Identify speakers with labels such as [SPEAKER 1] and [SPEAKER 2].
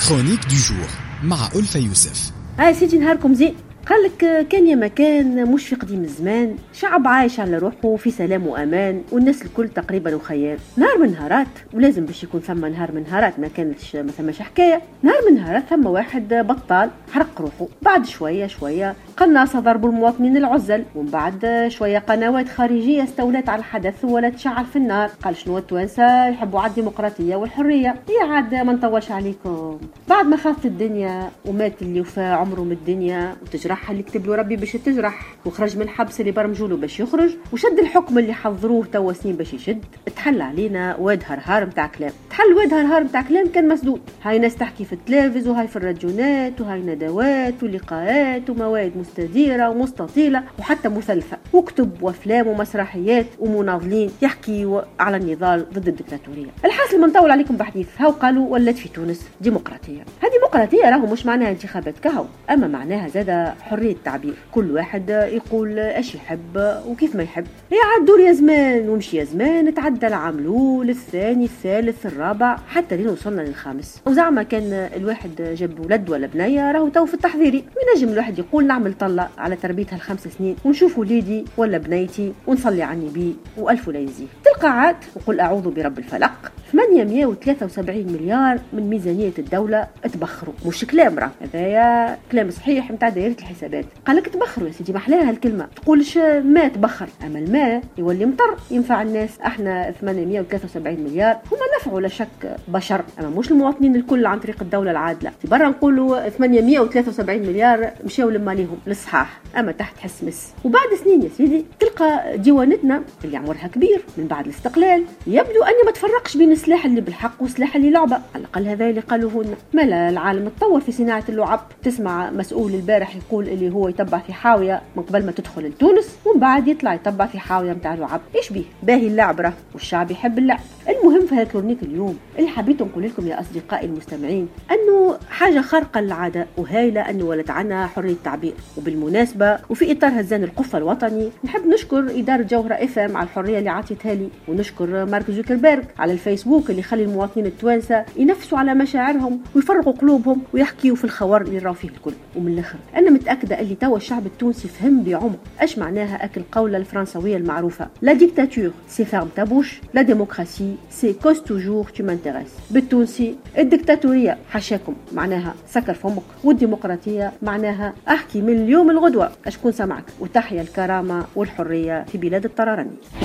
[SPEAKER 1] كرونيك دو جور مع ألفة يوسف.
[SPEAKER 2] هاي سيدي نهاركم زين. قالك كان يا مكان مشفق ديم الزمان، شعب عايش على روحه في سلام وأمان، والناس الكل تقريبا وخيال. نهار من نهارات، ولازم باش يكون ثم نهار من نهارات، ما كانتش ما ثماش حكاية. نهار من نهارات ثم واحد بطال حرق روحه. بعد شوية قناصة ضربوا المواطنين العزل، ومن بعد شوية قنوات خارجية استولت على الحدث ولا تشعل في النار. قال شنو التوانسة يحبوا على الديمقراطية والحرية. هي عاد ما نطولش عليكم، بعد ما خافت الدنيا ومات اللي وفى عمره من الدنيا وتجرح اللي كتب له ربي باش تجرح، وخرج من الحبس اللي برمجوا له باش يخرج، وشد الحكم اللي حضروه توا سنين باش يشد. تحل علينا واد هرهار متاع كلام. تحل واد هرهار متاع كلام كان مسدود. هاي ناس تحكي في التلفز وهاي في الراديونات وهاي ندوات ولقاءات ومواد مستديرة ومستطيلة وحتى مثلثة، وكتب وافلام ومسرحيات ومناضلين يحكي على النضال ضد الدكتاتورية. الحاصل ما نطول عليكم بحديث. هاو قالوا ولات في تونس ديمقراطية. هذه ديمقراطية راهو مش معناها انتخابات كهو، اما معناها زاد حرية التعبير. كل واحد يقول ايش يحب وكيف ما يحب. هي عاد دور يا زمان ومشي يا زمان، تعدى العام الاول الثاني الثالث الرابع حتى لين وصلنا للخامس. وزعما كان الواحد جاب ولد ولا بنيه راهو تو في التحضيري، وينجم الواحد يقول نعمل طلة على تربيتها ال5 سنين ونشوف وليدي ولا بنيتي ونصلي على النبي والف لا يزيه. تلقى عاد وقل اعوذ برب الفلق 873 مليار من ميزانية الدولة تبخروا. مش كلام راه هذايا كلام صحيح متاع دائرة الحسابات. قالك تبخروا يا سيدي، محلاها الكلمة. تقولش ما تبخر، اما الماء يولي مطر ينفع الناس. احنا 873 مليار هما نفعوا لا شك بشر، اما مش المواطنين الكل عن طريق الدولة العادلة. برا نقولوا 873 مليار مشاو لما ليهم للصحاح، اما تحت حس مس. وبعد سنين يا سيدي تلقى ديوانتنا اللي عمرها كبير من بعد الاستقلال يبدو اني ما تفرقش بين السلاح اللي بالحق والسلاح اللي لعبة. على الاقل هذا اللي قالوه لنا. مالا العالم تطور في صناعة اللعب. تسمع مسؤول البارح يقول اللي هو يتبع في حاوية من قبل ما تدخل لتونس، ومن بعد يطلع يتبع في حاوية متاع لعب. ايش بيه باهي اللعب راه، والشعب يحب اللعب. المهم في هالكرونيك اليوم اللي حبيت نقول لكم يا اصدقائي المستمعين انه حاجة خارقة للعادة وهايلة انه ولد عنا حرية التعبير. وبالمناسبة وفي اطار هزان القفة الوطني نحب نشكر إدارة جوهرة FM على الحرية اللي عطيتها لي، ونشكر مارك زوكربيرغ على الفيسبوك اللي يخلي المواطنين التوانسة ينفسوا على مشاعرهم ويفرغوا قلوبهم ويحكيوا في الخور اللي راو فيه الكل. ومن الاخر انا متاكده اللي توا الشعب التونسي فهم بعمق اش معناها اكل القوله الفرنسويه المعروفه لا ديكتاتور سي فيرم تابوش، لا ديموكراسي سي كوز توجور تو مانتيريس. بالتونسي الديكتاتوريه حاشاكم معناها سكر فمك، والديمقراطيه معناها احكي من اليوم الغدوه اشكون سمعك. وتحيا الكرامه والحريه في بلاد الطرارني.